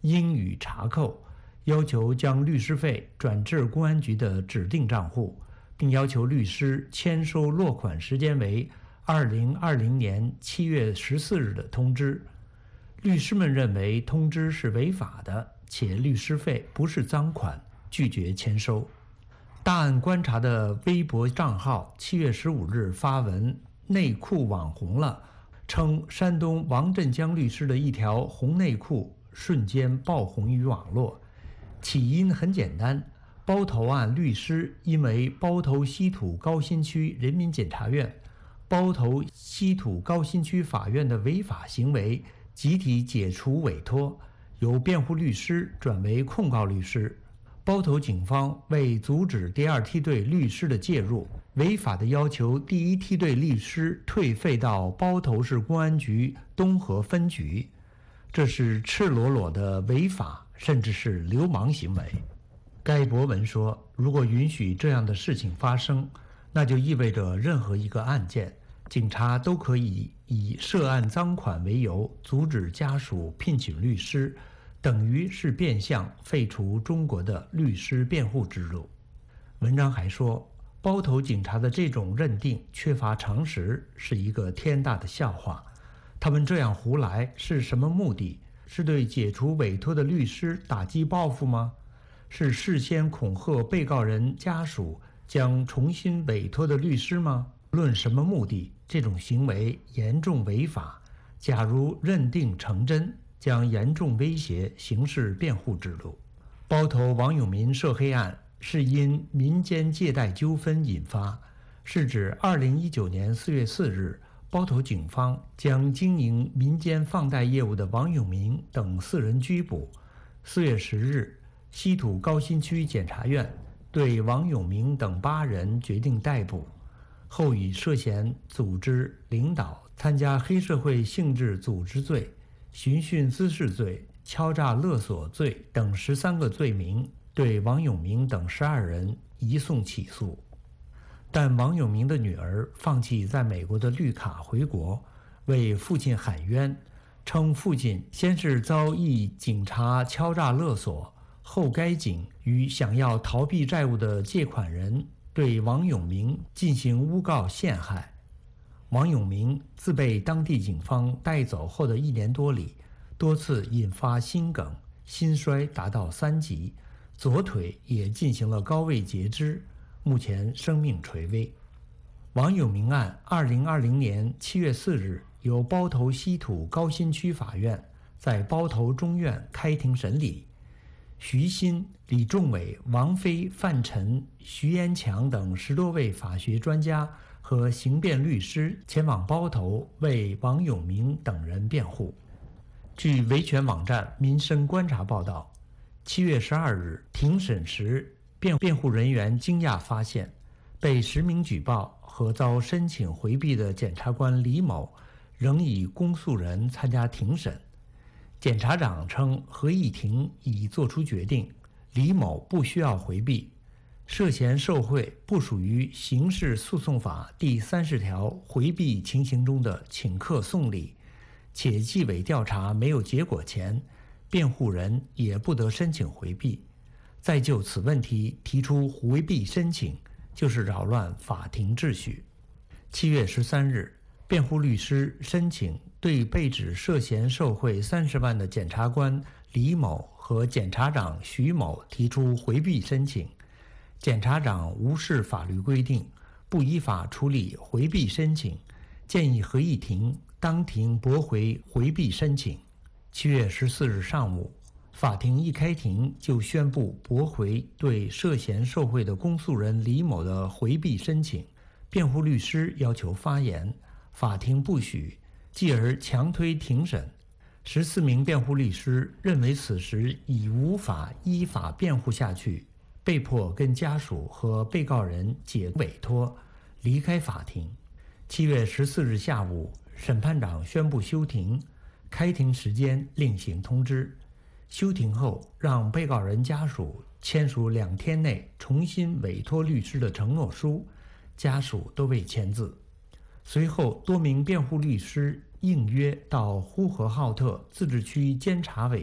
应予查扣，要求将律师费转至公安局的指定账户，并要求律师签收落款时间为2020年7月14日的通知。律师们认为通知是违法的，且律师费不是赃款，拒绝签收。大案观察的微博账号7月15日发文，内裤网红了，称山东王振江律师的一条红内裤瞬间爆红于网络。起因很简单，包头案律师因为包头西土高新区人民检察院、包头西土高新区法院的违法行为，集体解除委托，由辩护律师转为控告律师。包头警方为阻止第二梯队律师的介入，违法的要求第一梯队律师退费到包头市公安局东河分局，这是赤裸裸的违法，甚至是流氓行为。该博文说，如果允许这样的事情发生，那就意味着任何一个案件，警察都可以以涉案赃款为由阻止家属聘请律师，等于是变相废除中国的律师辩护制度。文章还说，包头警察的这种认定缺乏常识，是一个天大的笑话。他们这样胡来是什么目的？是对解除委托的律师打击报复吗？是事先恐吓被告人家属将重新委托的律师吗？论什么目的，这种行为严重违法，假如认定成真，将严重威胁刑事辩护制度。包头王永民涉黑案是因民间借贷纠纷引发，是指2019年4月4日，包头警方将经营民间放贷业务的王永民等4人拘捕。4月10日，西土高新区检察院对王永明等8人决定逮捕，后以涉嫌组织、领导、参加黑社会性质组织罪、寻衅滋事罪、敲诈勒索罪等13个罪名，对王永明等12人移送起诉。但王永明的女儿放弃在美国的绿卡回国，为父亲喊冤，称父亲先是遭一警察敲诈勒索，后该警与想要逃避债务的借款人对王永明进行诬告陷害。王永明自被当地警方带走后的1年多里，多次引发心梗，心衰达到3级，左腿也进行了高位截肢，目前生命垂危。王永明案2020年7月4日由包头西土高新区法院在包头中院开庭审理。徐新、李仲伟、王飞、范晨、徐延强等10多位法学专家和刑辩律师前往包头为王永明等人辩护。据维权网站民生观察报道，7月12日庭审时，辩护人员惊讶发现，被实名举报和遭申请回避的检察官李某仍以公诉人参加庭审。检察长称，合议庭已作出决定，李某不需要回避，涉嫌受贿不属于刑事诉讼法第30条回避情形中的请客送礼，且纪委调查没有结果前，辩护人也不得申请回避。再就此问题提出回避申请，就是扰乱法庭秩序。7月13日，辩护律师申请对被指涉嫌受贿30万的检察官李某和检察长徐某提出回避申请，检察长无视法律规定，不依法处理回避申请，建议合议庭当庭驳回回避申请。7月14日上午，法庭一开庭就宣布驳回对涉嫌受贿的公诉人李某的回避申请，辩护律师要求发言，法庭不许，继而强推庭审。14名辩护律师认为此时已无法依法辩护下去，被迫跟家属和被告人解委托，离开法庭。7月14日下午，审判长宣布休庭，开庭时间另行通知。休庭后，让被告人家属签署2天内重新委托律师的承诺书，家属都未签字。随后，多名辩护律师应约到呼和浩特自治区监察委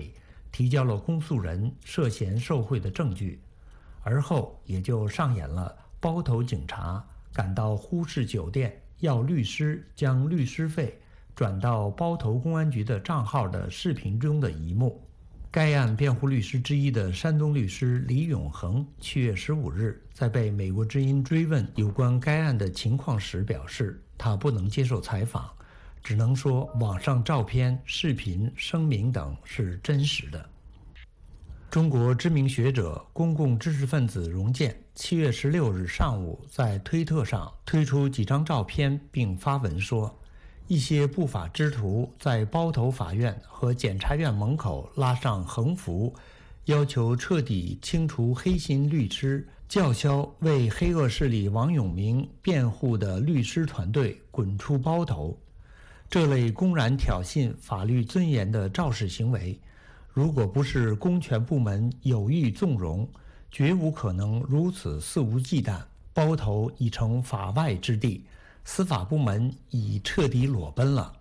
提交了公诉人涉嫌受贿的证据，而后也就上演了包头警察赶到呼市酒店要律师将律师费转到包头公安局的账号的视频中的一幕。该案辩护律师之一的山东律师李永恒7月15日在被美国之音追问有关该案的情况时表示，他不能接受采访，只能说网上照片、视频、声明等是真实的。中国知名学者、公共知识分子荣建7月16日上午在推特上推出几张照片，并发文说，一些不法之徒在包头法院和检察院门口拉上横幅，要求彻底清除黑心律师，叫嚣为黑恶势力王永明辩护的律师团队滚出包头。这类公然挑衅法律尊严的肇事行为，如果不是公权部门有意纵容，绝无可能如此肆无忌惮。包头已成法外之地，司法部门已彻底裸奔了。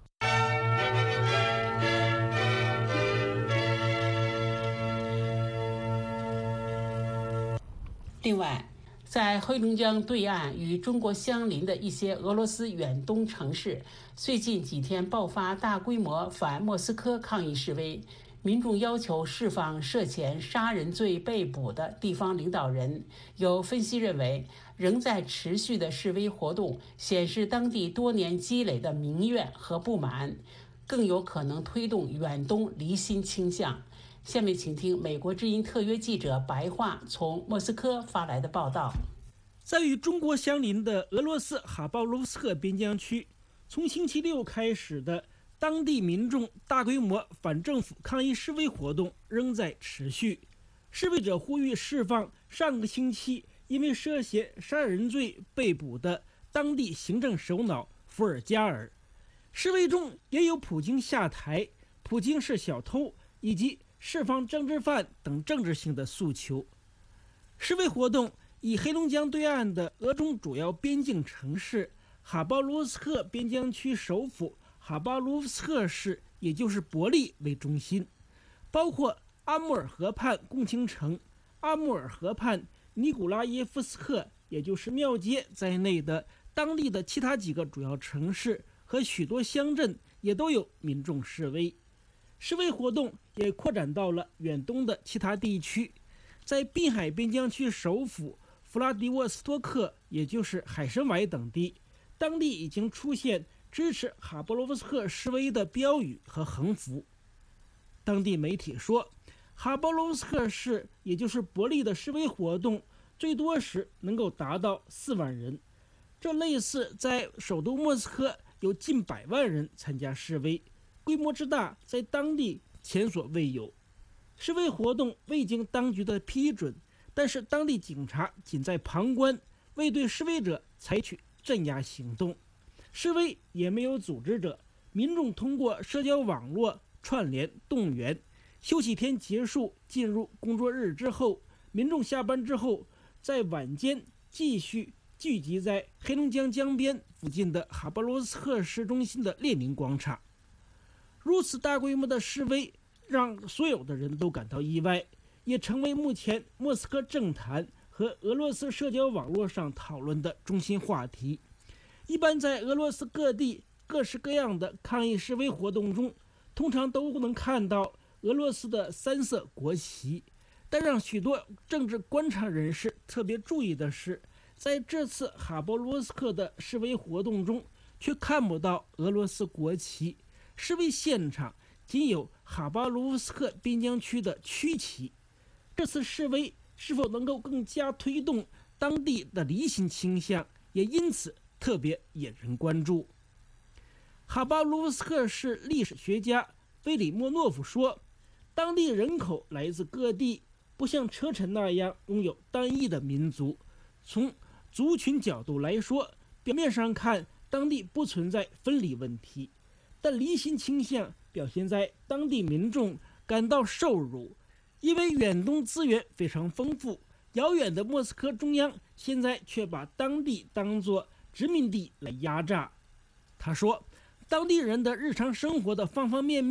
另外，在黑龙江对岸与中国相邻的一些俄罗斯远东城市，最近几天爆发大规模反莫斯科抗议示威，民众要求释放涉嫌杀人罪被捕的地方领导人。有分析认为，仍在持续的示威活动显示当地多年积累的民怨和不满，更有可能推动远东离心倾向。下面请听美国之音特约记者白桦从莫斯科发来的报道。 在与中国相邻的俄罗斯哈巴罗夫斯克边疆区，从星期六开始的当地民众大规模反政府抗议示威活动仍在持续。示威者呼吁释放上个星期因为涉嫌杀人罪被捕的当地行政首脑伏尔加尔。示威中也有普京下台、普京是小偷以及释放政治犯等政治性的诉求。示威活动以黑龙江对岸的俄中主要边境城市哈巴罗斯克边疆区首府哈巴罗夫斯克市，也就是伯利为中心，包括阿穆尔河畔共青城、阿穆尔河畔尼古拉耶夫斯克，也就是庙街在内的当地的其他几个主要城市和许多乡镇也都有民众示威。示威活动也扩展到了远东的其他地区，在滨海边疆区首府弗拉迪沃斯托克，也就是海参崴等地，当地已经出现支持哈巴罗夫斯克示威的标语和横幅。当地媒体说，哈巴罗夫斯克市，也就是伯利的示威活动最多时能够达到4万人，这类似在首都莫斯科有近100万人参加示威，规模之大在当地前所未有。示威活动未经当局的批准，但是当地警察仅在旁观，未对示威者采取镇压行动。示威也没有组织者，民众通过社交网络串联动员。休息天结束，进入工作日之后，民众下班之后，在晚间继续聚集在黑龙江江边附近的哈巴罗斯克市中心的列宁广场。如此大规模的示威让所有的人都感到意外，也成为目前莫斯科政坛和俄罗斯社交网络上讨论的中心话题。一般在俄罗斯各地各式各样的抗议示威活动中，通常都能看到俄罗斯的3色国旗，但让许多政治观察人士特别注意的是，在这次哈巴罗斯克的示威活动中却看不到俄罗斯国旗，示威现场仅有哈巴罗夫斯克边疆区的区旗。这次示威是否能够更加推动当地的离心倾向，也因此特别引人关注。哈巴罗夫斯克市历史学家菲里莫诺夫说，当地人口来自各地，不像车臣那样拥有单一的民族。从族群角度来说，表面上看当地不存在分离问题，但离心倾向表现在当地民众感到受辱，因为远东资源非常丰富，遥远的莫斯科中央现在却把当地当作殖民地来压榨。他说，当地人的日常生活的方方面面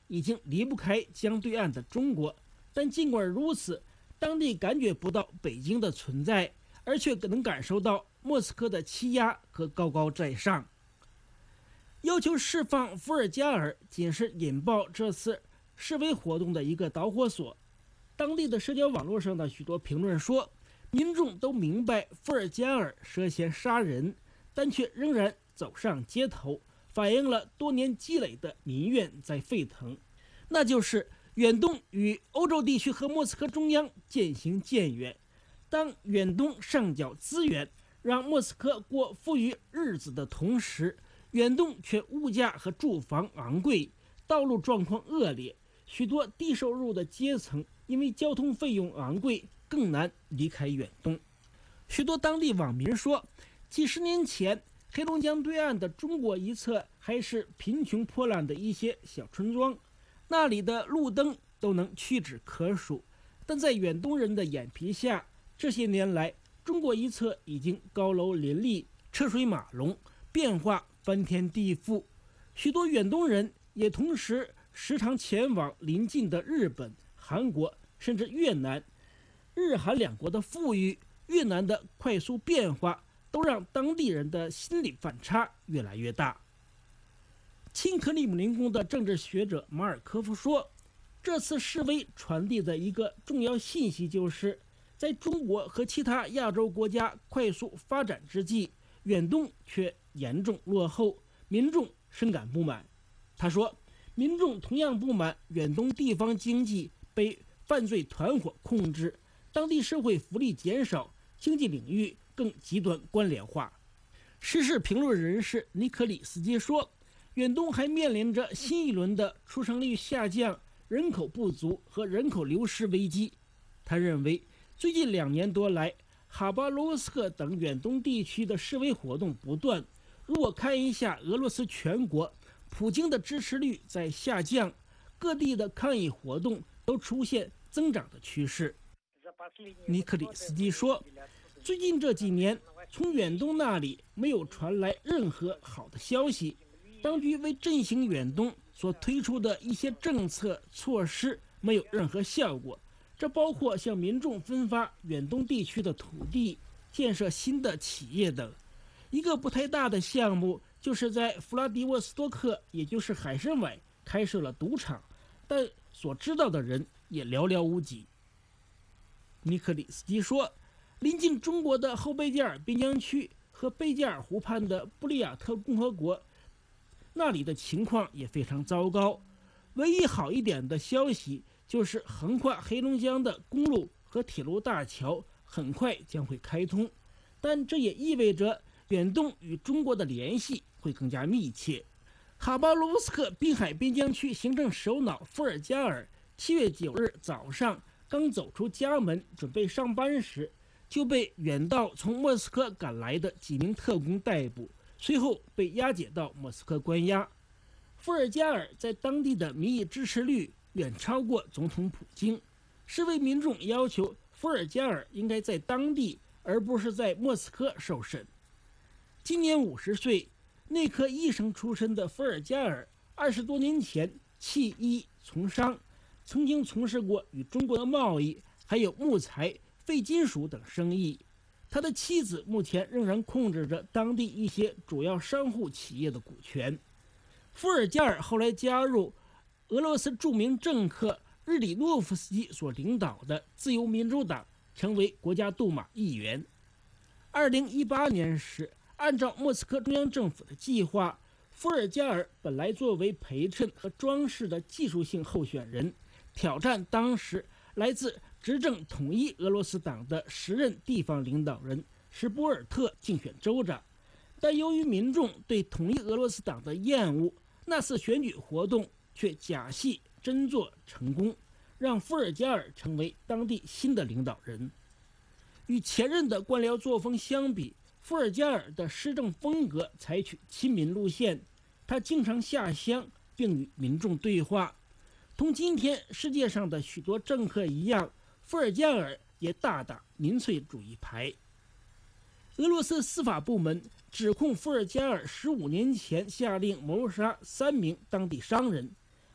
已经离不开江对岸的中国，但尽管如此，当地感觉不到北京的存在，而却能感受到莫斯科的欺压和高高在上。要求释放伏尔加尔仅是引爆这次示威活动的一个导火索。当地的社交网络上的许多评论说，民众都明白伏尔加尔涉嫌杀人，但却仍然走上街头，反映了多年积累的民怨在沸腾。那就是远东与欧洲地区和莫斯科中央渐行渐远。当远东上缴资源，让莫斯科过富裕日子的同时，远东却物价和住房昂贵，道路状况恶劣，许多低收入的阶层因为交通费用昂贵，更难离开远东。许多当地网民说，几十年前黑龙江对岸的中国一侧还是贫穷破烂的一些小村庄，那里的路灯都能屈指可数，但在远东人的眼皮下，这些年来中国一侧已经高楼林立，车水马龙，变化翻天地覆。许多远东人也同时时常前往邻近的日本、韩国甚至越南。日韩两国的富裕，越南的快速变化，都让当地人的心理反差越来越大。亲克里姆林宫的政治学者马尔科夫说，这次示威传递的一个重要信息就是，在中国和其他亚洲国家快速发展之际，远东却严重落后，民众深感不满。他说，民众同样不满远东地方经济被犯罪团伙控制，当地社会福利减少，经济领域更极端官僚化。时事评论人士尼克里斯基说，远东还面临着新一轮的出生率下降、人口不足和人口流失危机。他认为，最近2年多来，哈巴罗斯克等远东地区的示威活动不断。如果看一下俄罗斯全国，普京的支持率在下降，各地的抗议活动都出现增长的趋势。尼克里斯基说，最近这几年，从远东那里没有传来任何好的消息，当局为振兴远东所推出的一些政策措施没有任何效果，这包括向民众分发远东地区的土地、建设新的企业等。一个不太大的项目就是在弗拉迪沃斯多克，也就是海参崴开设了赌场，但所知道的人也寥寥无几。尼克里斯基说，临近中国的后贝加尔边疆区和贝加尔湖畔的布里亚特共和国，那里的情况也非常糟糕。唯一好一点的消息就是横跨黑龙江的公路和铁路大桥很快将会开通，但这也意味着远东与中国的联系会更加密切。哈巴罗夫斯克滨海边疆区行政首脑伏尔加尔7月9日早上刚走出家门准备上班时，就被远道从莫斯科赶来的几名特工逮捕，随后被押解到莫斯科关押。伏尔加尔在当地的民意支持率远超过总统普京，示威民众要求伏尔加尔应该在当地而不是在莫斯科受审。今年50岁，内科医生出身的伏尔加尔20多年前弃医从商，曾经从事过与中国的贸易，还有木材、废金属等生意。他的妻子目前仍然控制着当地一些主要商户企业的股权。伏尔加尔后来加入俄罗斯著名政客日里诺夫斯基所领导的自由民主党，成为国家杜马议员。2018年时，按照莫斯科中央政府的计划，伏尔加尔本来作为陪衬和装饰的技术性候选人，挑战当时来自执政统一俄罗斯党的时任地方领导人什波尔特竞选州长。但由于民众对统一俄罗斯党的厌恶，那次选举活动却假戏真做成功，让伏尔加尔成为当地新的领导人。与前任的官僚作风相比，伏尔加尔的施政风格采取亲民路线，他经常下乡并与民众对话。同今天世界上的许多政客一样，伏尔加尔也大打民粹主义牌。俄罗斯司法部门指控伏尔加尔15年前下令谋杀3名当地商人。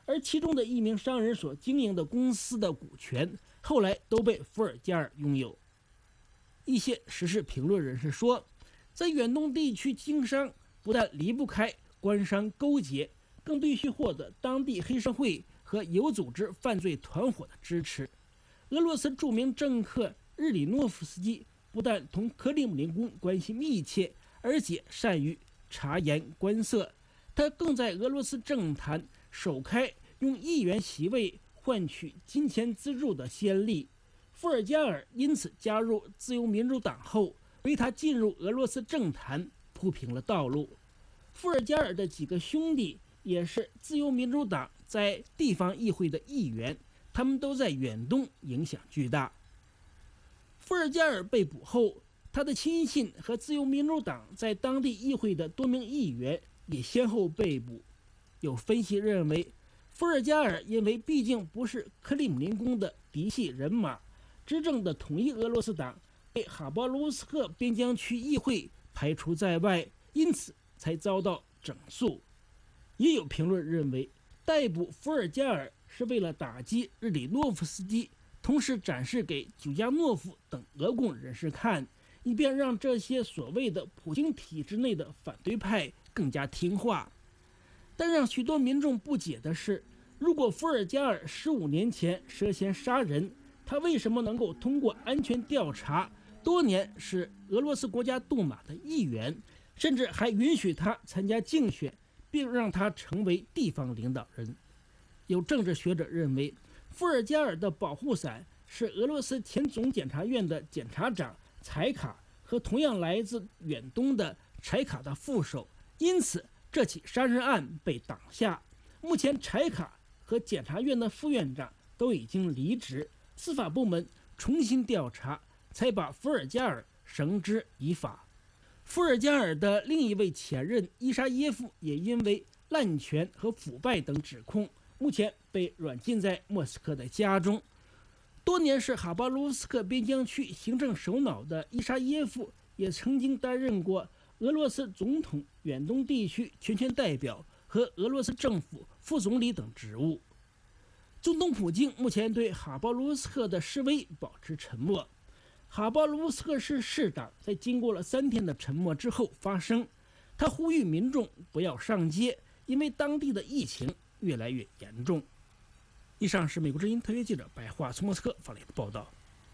而其中的一名商人所经营的公司的股权后来都被伏尔加尔拥有。一些时事评论人士说，在远东地区经商不但离不开官商勾结，更必须获得当地黑社会和有组织犯罪团伙的支持。俄罗斯著名政客日里诺夫斯基不但同克里姆林宫关系密切，而且善于察言观色，他更在俄罗斯政坛首开用议员席位换取金钱资助的先例。伏尔加尔因此加入自由民主党后，为他进入俄罗斯政坛铺平了道路。伏尔加尔的几个兄弟也是自由民主党在地方议会的议员，他们都在远东影响巨大。伏尔加尔被捕后，他的亲信和自由民主党在当地议会的多名议员也先后被捕。有分析认为，伏尔加尔因为毕竟不是克里姆林宫的嫡系人马，执政的统一俄罗斯党被哈巴罗斯克边疆区议会排除在外，因此才遭到整肃。也有评论认为，逮捕伏尔加尔是为了打击日里诺夫斯基，同时展示给久加诺夫等俄共人士看，以便让这些所谓的普京体制内的反对派更加听话。但让许多民众不解的是，如果伏尔加尔15年前涉嫌杀人，他为什么能够通过安全调查，多年是俄罗斯国家杜马的议员，甚至还允许他参加竞选，并让他成为地方领导人？有政治学者认为，伏尔加尔的保护伞是俄罗斯前总检察院的检察长柴卡和同样来自远东的柴卡的副手，因此这起杀人案被挡下。目前柴卡和检察院的副院长都已经离职，司法部门重新调查，才把伏尔加尔绳之以法。伏尔加尔的另一位前任伊沙耶夫也因为滥权和腐败等指控，目前被软禁在莫斯科的家中。多年是哈巴罗斯克边疆区行政首脑的伊沙耶夫，也曾经担任过俄罗斯总统远东地区全权代表和俄罗斯政府副总理等职务。总统普京目前对哈巴罗斯克的示威保持沉默。哈巴罗斯克市市长在经过了3天的沉默之后发声，他呼吁民众不要上街，因为当地的疫情越来越严重。以上是美国之音特约记者白桦从莫斯科发来的报道。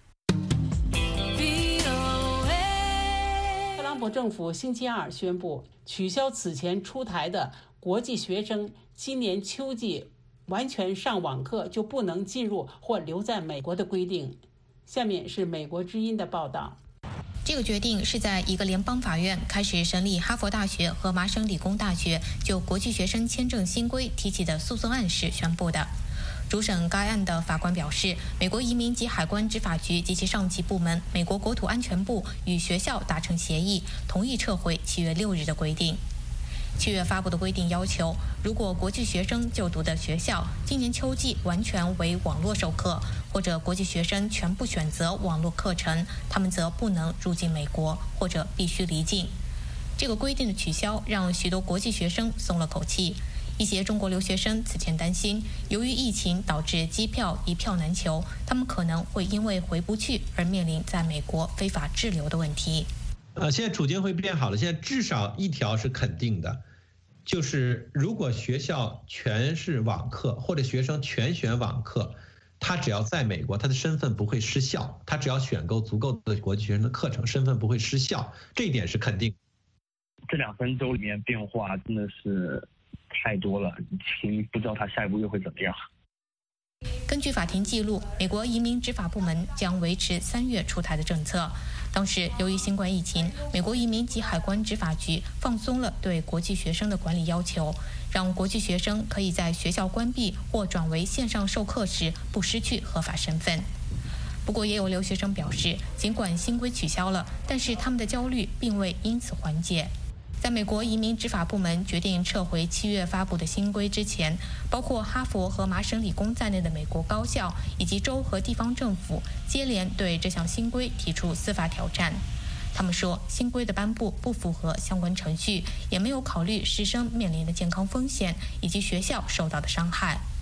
特朗普政府星期二宣布取消此前出台的国际学生今年秋季完全上网课就不能进入或留在美国的规定。下面是美国之音的报道。 这个决定是在一个联邦法院开始审理哈佛大学和麻省理工大学就国际学生签证新规提起的诉讼案时宣布的。主审该案的法官表示，美国移民及海关执法局及其上级部门美国国土安全部与学校达成协议，同意撤回7月6日的规定。7月发布的规定要求，如果国际学生就读的学校今年秋季完全为网络授课，或者国际学生全部选择网络课程，他们则不能入境美国，或者必须离境。这个规定的取消让许多国际学生松了口气。一些中国留学生此前担心，由于疫情导致机票一票难求，他们可能会因为回不去而面临在美国非法滞留的问题。 现在处境会变好了。现在至少一条是肯定的，就是如果学校全是网课，或者学生全选网课，他只要在美国，他的身份不会失效。他只要选购足够的国际学生的课程，身份不会失效，这一点是肯定。 这2-3周里面变化真的是太多了，不知道他下一步又会怎么样。 根据法庭记录，美国移民执法部门将维持3月出台的政策。当时，由于新冠疫情，美国移民及海关执法局放松了对国际学生的管理要求，让国际学生可以在学校关闭或转为线上授课时不失去合法身份。不过，也有留学生表示，尽管新规取消了，但是他们的焦虑并未因此缓解。在美国移民执法部门决定撤回7月发布的新规之前，包括哈佛和麻省理工在内的美国高校以及州和地方政府接连对这项新规提出司法挑战。他们说，新规的颁布不符合相关程序，也没有考虑师生面临的健康风险以及学校受到的伤害。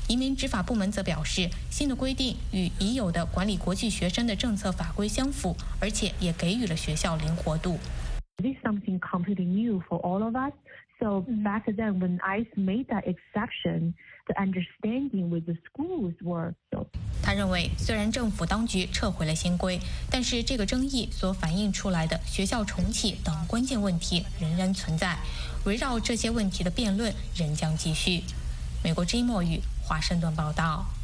移民执法部门则表示，新的规定与已有的管理国际学生的政策法规相符，而且也给予了学校灵活度。 This is something completely new for all of us. So back then, when ICE made that exception, the understanding with the schools were. 他认为，虽然政府当局撤回了新规，但是这个争议所反映出来的学校重启等关键问题仍然存在，围绕这些问题的辩论仍将继续。美国之音墨语华盛顿报道。